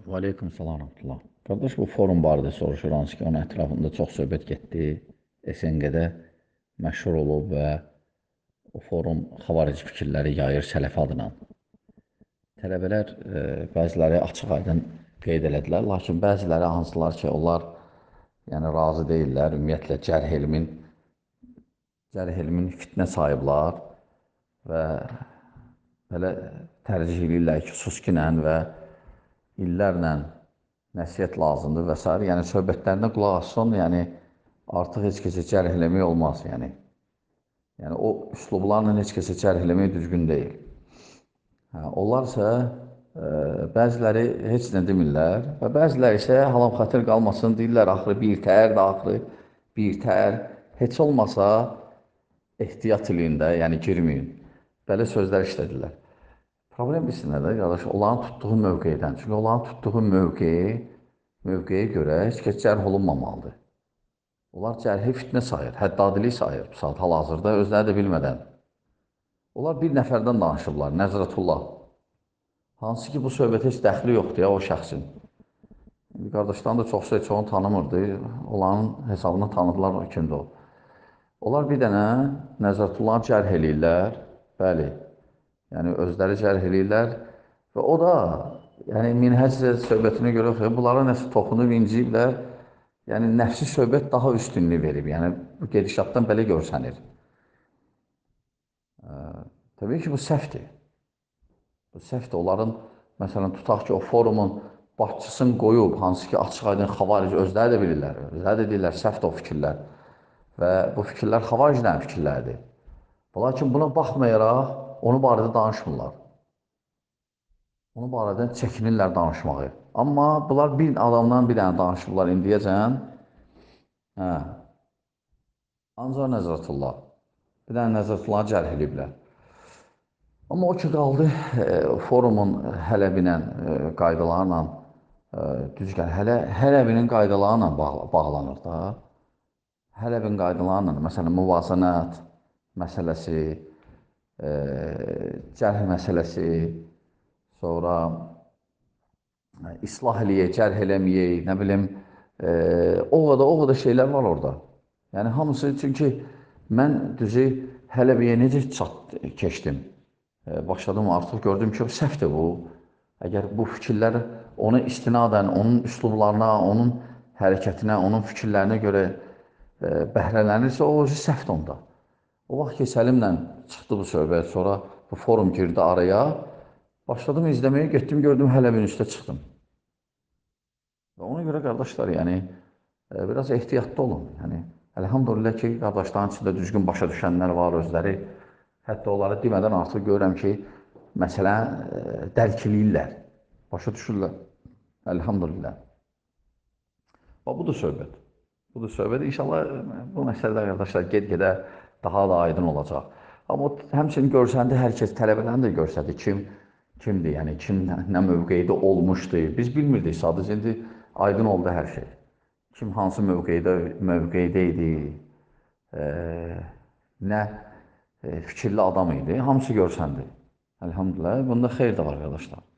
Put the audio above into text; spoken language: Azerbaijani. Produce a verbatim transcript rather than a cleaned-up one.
Və aleykum salam Abdullah. Qardaş, bu forum barədə soruşur, hansı ki, onun ətrafında çox söhbət getdi. S N G-də məşhur olub və o forum xavarici fikirləri yayır Sələfi adına. Tələbələr e, bəziləri açıq aydın qeyd elədilər, lakin bəziləri hansılar ki, onlar yəni razı deyirlər, ümumiyyətlə cərh elmin, cərh elmin fitnə sayıblar və belə tərcih edirlər ki, suskinən və illərlə nəsiyyət lazımdır və s. Yəni, söhbətlərinə qulaq asın, yəni, artıq heç kəsə cərh eləmək olmaz, yəni. Yəni, o üslublarla heç kəsə cərh eləmək düzgün deyil. Hə, onlar isə e, bəziləri heç nə demirlər və bəziləri isə halam xətir qalmasın, deyirlər, axırı bir tər də axırı, bir tər, heç olmasa ehtiyat ilində, yəni girməyin. Belə sözlər işlədirlər. Problem bilsinlər də, qardaş, onların tutduğu mövqeydən. Çünki onların tutduğu mövqeyi, mövqeyə görə heç kəs cərh olunmamalıdır. Onlar cərhi fitnə sayır, həddadilik sayır bu saat hal-hazırda, özləri də bilmədən. Onlar bir nəfərdən danışıblar, Nəzrətullah. Hansı ki, bu söhbətə heç dəxli yoxdur ya o şəxsin. Qardaşların da çoxsu heç onu tanımırdı, onların hesabına tanıdılar o kimdir o. Onlar bir dənə Nəzrətullahı cərh eləyirlər, bəli. Yəni, özləri cərh eləyirlər və o da, yəni, minhəcə söhbətinə görə, bunlara nəsə toxunub, inciyiblər, yəni, nəfsi söhbət daha üstünlüyü verib, yəni, bu gedişatdan belə görsənir. Təbii ki, bu səhvdir. Bu səhvdir. Onların, məsələn, tutaq ki, o forumun başçısını qoyub, hansı ki, açıq aydın xavarici, özləri də bilirlər, özləri də deyirlər, səhvdir o fikirlər və bu fikirlər xavariclərin fikirləridir. Lakin buna baxmayaraq, onu barədə danışmırlar. Onu barədə çəkinirlər danışmağı. Amma bunlar bir adamdan bir dənə danışıblar indiyəcən. Hə. Ancaq Nəzrətullah. Bir dənə Nəzrətullahı cərh ediblər. Amma o ki, qaldı e, forumun hələbinə, e, qaydalarla e, düzgən, hələ, hələbinin qaydalarla bağ bağlanır da. Hələbin qaydalarla, məsələn, müvazənət məsələsi, e, cərh məsələsi, sonra e, islah eləyək, cərh eləməyək, nə bilim, e, o qədər, o qədər şeylər var orada. Yəni, hamısı, çünki mən düzü Hələbiyə necə çat, keçdim, e, başladım, artıq gördüm ki, səhvdir bu. Əgər bu fikirlər ona istinadən, onun üslublarına, onun hərəkətinə, onun fikirlərinə görə e, bəhrələnirsə, o özü səhvdir onda. O vaxt ki, Səlimlə çıxdı bu söhbət, sonra bu forum girdi araya, başladım izləməyə, getdim, gördüm, Hələbin üstə çıxdım. Və ona görə, qardaşlar, yəni, e, biraz ehtiyatlı olun. Yəni, əlhamdülillah ki, qardaşların içində düzgün başa düşənlər var, özləri, hətta onları demədən artıq görürəm ki, məsələ e, dərk eləyirlər, başa düşürlər. Əlhamdülillah. Və budur söhbət. Budur söhbət. İnşallah bu məsələlər, qardaşlar, get-gedə daha da aydın olacaq. Amma həmçinin görsəndi, hər kəs tələbələrini də görsədi, kim, kimdir, yəni kim nə mövqeydə olmuşdu. Biz bilmirdik, sadəcə indi aydın oldu hər şey. Kim hansı mövqeydə, mövqeydə idi, e, nə e, fikirli adam idi, hamısı görsəndi. Əlhamdülillah, bunda xeyr də var, qardaşlar.